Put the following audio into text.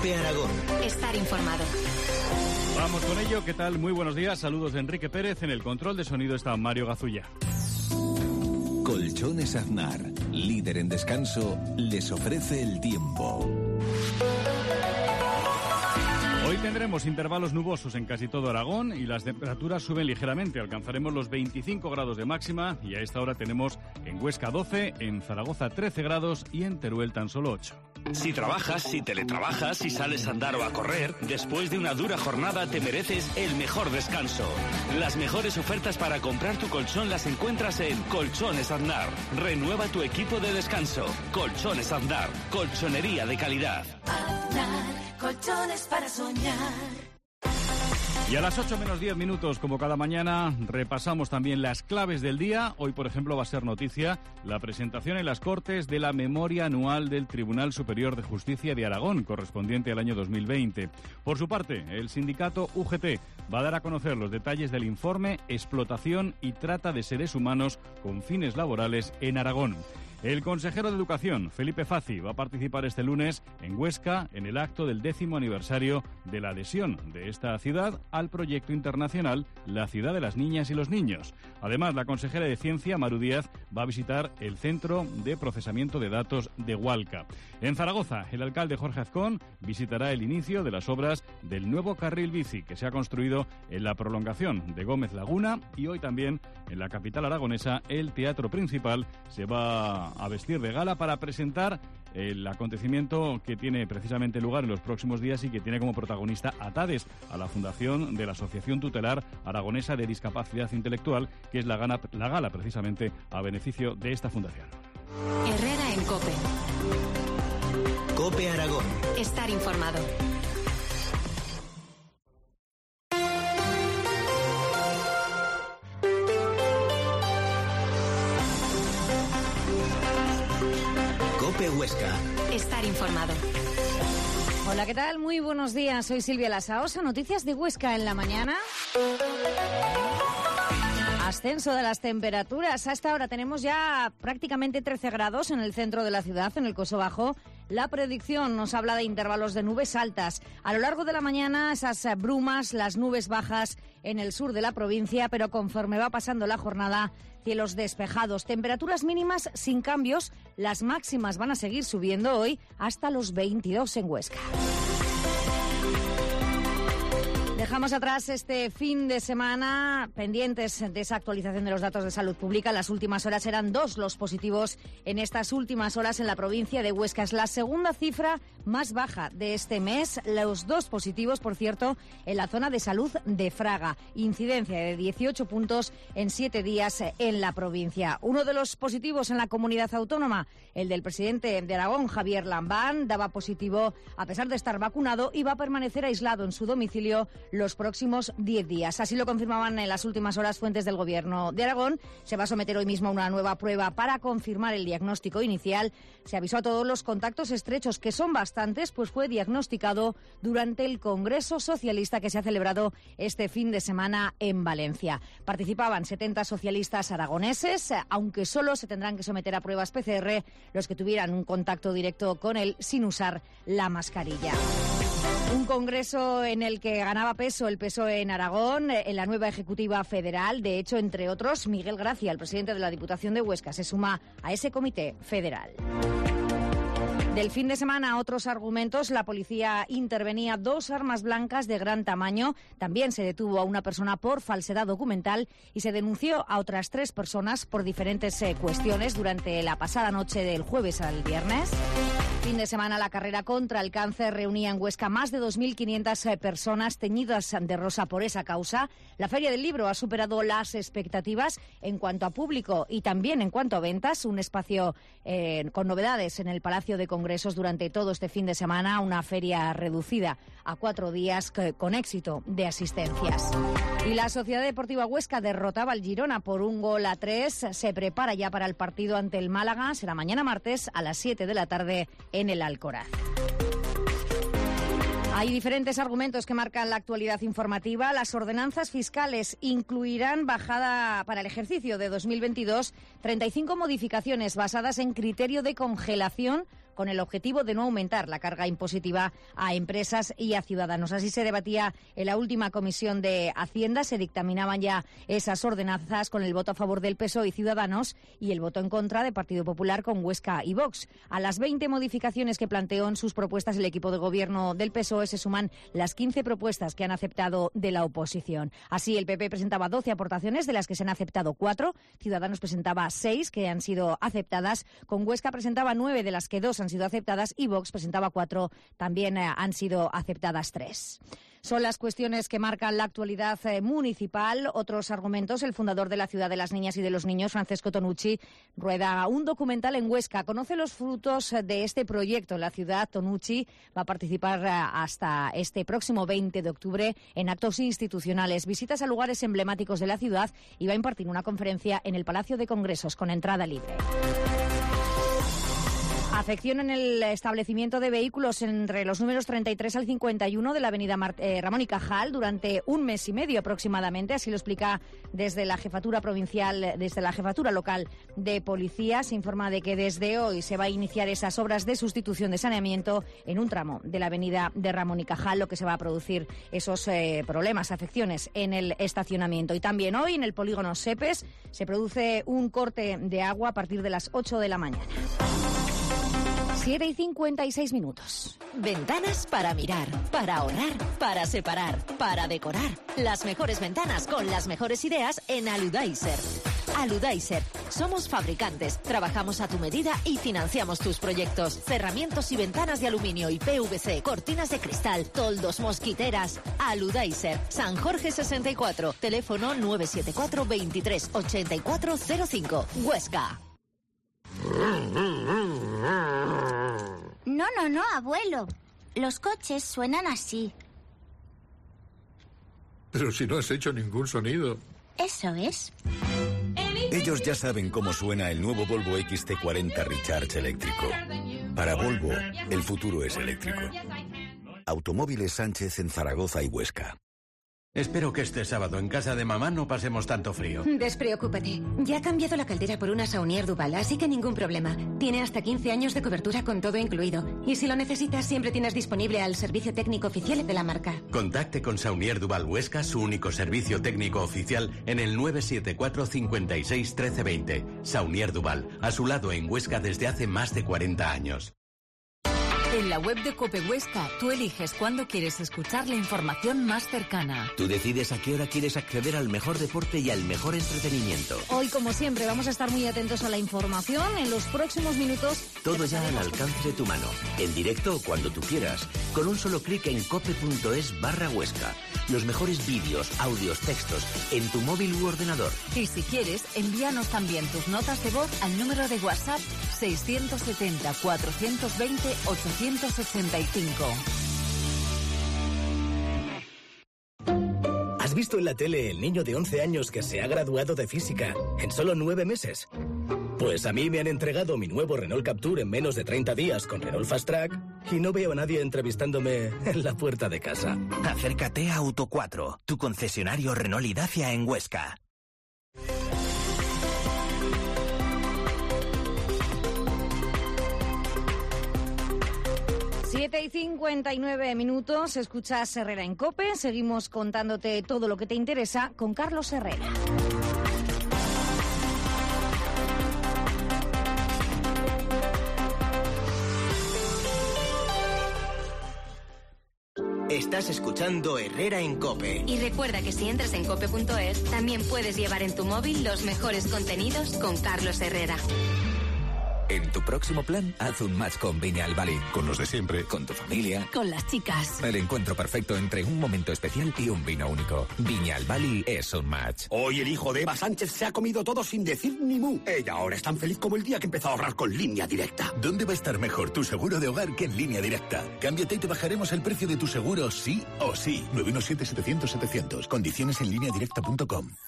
COPE Aragón. Estar informado. Vamos con ello. ¿Qué tal? Muy buenos días. Saludos de Enrique Pérez. En el control de sonido está Mario Gazulla. Colchones Aznar, líder en descanso, les ofrece el tiempo. Hoy tendremos intervalos nubosos en casi todo Aragón y las temperaturas suben ligeramente. Alcanzaremos los 25 grados de máxima y a esta hora tenemos en Huesca 12, en Zaragoza 13 grados y en Teruel tan solo 8. Si trabajas, si teletrabajas, si sales a andar o a correr, después de una dura jornada te mereces el mejor descanso. Las mejores ofertas para comprar tu colchón las encuentras en Colchones Aznar. Renueva tu equipo de descanso. Colchones Aznar, colchonería de calidad. Aznar, colchones para soñar. Y a las 8 menos 10 minutos, como cada mañana, repasamos también las claves del día. Hoy, por ejemplo, va a ser noticia la presentación en las Cortes de la memoria anual del Tribunal Superior de Justicia de Aragón, correspondiente al año 2020. Por su parte, el sindicato UGT va a dar a conocer los detalles del informe Explotación y Trata de Seres Humanos con Fines Laborales en Aragón. El consejero de Educación, Felipe Fazi, va a participar este lunes en Huesca en el acto del 10º aniversario de la adhesión de esta ciudad al proyecto internacional La Ciudad de las Niñas y los Niños. Además, la consejera de Ciencia, Maru Díaz, va a visitar el Centro de Procesamiento de Datos de Hualca. En Zaragoza, el alcalde Jorge Azcón visitará el inicio de las obras del nuevo carril bici que se ha construido en la prolongación de Gómez Laguna y hoy también en la capital aragonesa el Teatro Principal se va a vestir de gala para presentar el acontecimiento que tiene precisamente lugar en los próximos días y que tiene como protagonista a TADES, a la fundación de la Asociación Tutelar Aragonesa de Discapacidad Intelectual, que es la gala precisamente a beneficio de esta fundación. Herrera en COPE. COPE Aragón. Estar informado. COPE Huesca. Estar informado. Hola, ¿qué tal? Muy buenos días. Soy Silvia Lasaosa. Noticias de Huesca en la mañana. Ascenso de las temperaturas. A esta hora tenemos ya prácticamente 13 grados en el centro de la ciudad, en el Coso Bajo. La predicción nos habla de intervalos de nubes altas. A lo largo de la mañana, esas brumas, las nubes bajas en el sur de la provincia, pero conforme va pasando la jornada, cielos despejados. Temperaturas mínimas sin cambios. Las máximas van a seguir subiendo hoy hasta los 22 en Huesca. Dejamos atrás este fin de semana pendientes de esa actualización de los datos de salud pública. En las últimas horas eran 2 los positivos en estas últimas horas en la provincia de Huesca. Es la segunda cifra más baja de este mes. Los 2 positivos, por cierto, en la zona de salud de Fraga. Incidencia de 18 puntos en 7 días en la provincia. Uno de los positivos en la comunidad autónoma, el del presidente de Aragón, Javier Lambán, daba positivo a pesar de estar vacunado y va a permanecer aislado en su domicilio los próximos 10 días. Así lo confirmaban en las últimas horas fuentes del Gobierno de Aragón. Se va a someter hoy mismo a una nueva prueba para confirmar el diagnóstico inicial. Se avisó a todos los contactos estrechos, que son bastantes, pues fue diagnosticado durante el Congreso Socialista que se ha celebrado este fin de semana en Valencia. Participaban 70 socialistas aragoneses, aunque solo se tendrán que someter a pruebas PCR los que tuvieran un contacto directo con él sin usar la mascarilla. Un congreso en el que ganaba peso el PSOE en Aragón, en la nueva Ejecutiva Federal. De hecho, entre otros, Miguel Gracia, el presidente de la Diputación de Huesca, se suma a ese comité federal. Del fin de semana, otros argumentos. La policía intervenía 2 armas blancas de gran tamaño. También se detuvo a una persona por falsedad documental y se denunció a otras 3 personas por diferentes cuestiones durante la pasada noche del jueves al viernes. Fin de semana, la carrera contra el cáncer reunía en Huesca más de 2.500 personas teñidas de rosa por esa causa. La Feria del Libro ha superado las expectativas en cuanto a público y también en cuanto a ventas. Un espacio con novedades en el Palacio de Congresos durante todo este fin de semana. Una feria reducida a 4 días con éxito de asistencias. Y la Sociedad Deportiva Huesca derrotaba al Girona por 1-3. Se prepara ya para el partido ante el Málaga. Será mañana martes a las 7 de la tarde en el Alcoraz. Hay diferentes argumentos que marcan la actualidad informativa. Las ordenanzas fiscales incluirán bajada para el ejercicio de 2022, 35 modificaciones basadas en criterio de congelación con el objetivo de no aumentar la carga impositiva a empresas y a ciudadanos. Así se debatía en la última comisión de Hacienda. Se dictaminaban ya esas ordenanzas con el voto a favor del PSOE y Ciudadanos y el voto en contra de Partido Popular con Huesca y Vox. A las 20 modificaciones que planteó en sus propuestas el equipo de gobierno del PSOE se suman las 15 propuestas que han aceptado de la oposición. Así, el PP presentaba 12 aportaciones, de las que se han aceptado 4. Ciudadanos presentaba 6, que han sido aceptadas. Con Huesca presentaba 9, de las que 2 han sido aceptadas. Y Vox presentaba 4, también han sido aceptadas 3. Son las cuestiones que marcan la actualidad municipal. Otros argumentos: el fundador de la Ciudad de las Niñas y de los Niños, Francesco Tonucci, rueda un documental en Huesca. Conoce los frutos de este proyecto en la ciudad. Tonucci va a participar hasta este próximo 20 de octubre en actos institucionales, visitas a lugares emblemáticos de la ciudad y va a impartir una conferencia en el Palacio de Congresos con entrada libre. Afección en el establecimiento de vehículos entre los números 33 al 51 de la avenida Ramón y Cajal durante un mes y medio aproximadamente. Así lo explica desde la jefatura provincial, desde la jefatura local de policía. Se informa de que desde hoy se va a iniciar esas obras de sustitución de saneamiento en un tramo de la avenida de Ramón y Cajal, lo que se va a producir esos problemas, afecciones en el estacionamiento. Y también hoy en el polígono Sepes se produce un corte de agua a partir de las 8 de la mañana. 7:56. Ventanas para mirar, para ahorrar, para separar, para decorar. Las mejores ventanas con las mejores ideas en Aludaiser. Aludaiser. Somos fabricantes, trabajamos a tu medida y financiamos tus proyectos. Cerramientos y ventanas de aluminio y PVC, cortinas de cristal, toldos, mosquiteras. Aludaiser. San Jorge 64. Teléfono 974 23 8405. Huesca. No, abuelo. Los coches suenan así. Pero si no has hecho ningún sonido. Eso es. Ellos ya saben cómo suena el nuevo Volvo XC40 Recharge eléctrico. Para Volvo, el futuro es eléctrico. Automóviles Sánchez en Zaragoza y Huesca. Espero que este sábado en casa de mamá no pasemos tanto frío. Despreocúpate. Ya ha cambiado la caldera por una Saunier Duval, así que ningún problema. Tiene hasta 15 años de cobertura con todo incluido. Y si lo necesitas, siempre tienes disponible al servicio técnico oficial de la marca. Contacte con Saunier Duval Huesca, su único servicio técnico oficial, en el 974 56 1320. Saunier Duval, a su lado en Huesca desde hace más de 40 años. En la web de COPE Huesca, tú eliges cuándo quieres escuchar la información más cercana. Tú decides a qué hora quieres acceder al mejor deporte y al mejor entretenimiento. Hoy, como siempre, vamos a estar muy atentos a la información. En los próximos minutos... Todo ya al alcance de tu mano. En directo o cuando tú quieras. Con un solo clic en cope.es/Huesca. Los mejores vídeos, audios, textos, en tu móvil u ordenador. Y si quieres, envíanos también tus notas de voz al número de WhatsApp 670 420 885. ¿Has visto en la tele el niño de 11 años que se ha graduado de física en solo 9 meses? Pues a mí me han entregado mi nuevo Renault Captur en menos de 30 días con Renault Fast Track y no veo a nadie entrevistándome en la puerta de casa. Acércate a Auto 4, tu concesionario Renault y Dacia en Huesca. Siete y 59 minutos, escuchas Herrera en COPE. Seguimos contándote todo lo que te interesa con Carlos Herrera. Estás escuchando Herrera en COPE. Y recuerda que si entras en cope.es, también puedes llevar en tu móvil los mejores contenidos con Carlos Herrera. En tu próximo plan, haz un match con Viña Valley. Con los de siempre. Con tu familia. Con las chicas. El encuentro perfecto entre un momento especial y un vino único. Viña Valley es un match. Hoy el hijo de Eva Sánchez se ha comido todo sin decir ni mu. Ella ahora es tan feliz como el día que empezó a ahorrar con Línea Directa. ¿Dónde va a estar mejor tu seguro de hogar que en Línea Directa? Cámbiate y te bajaremos el precio de tu seguro sí o sí. 917-700-700. Condiciones en lineadirecta.com.